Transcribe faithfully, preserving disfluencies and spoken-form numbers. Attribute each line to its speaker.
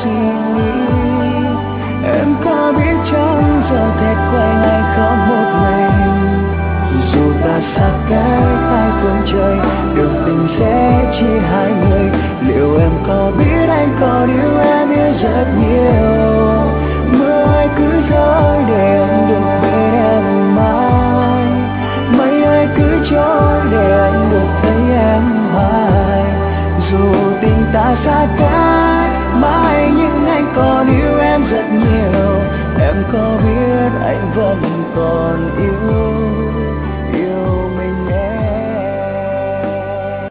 Speaker 1: suy nghĩ. Em có biết chăng giờ thật quay ngày không một mình, dù ta xa cách hai phương trời, đường tình sẽ chia hai người. Liệu em có biết anh còn yêu em yêu rất nhiều, mưa ai cứ rơi để anh được bên em mãi, mây ai cứ trôi để anh được thấy em hoài. Dù tình ta xa cách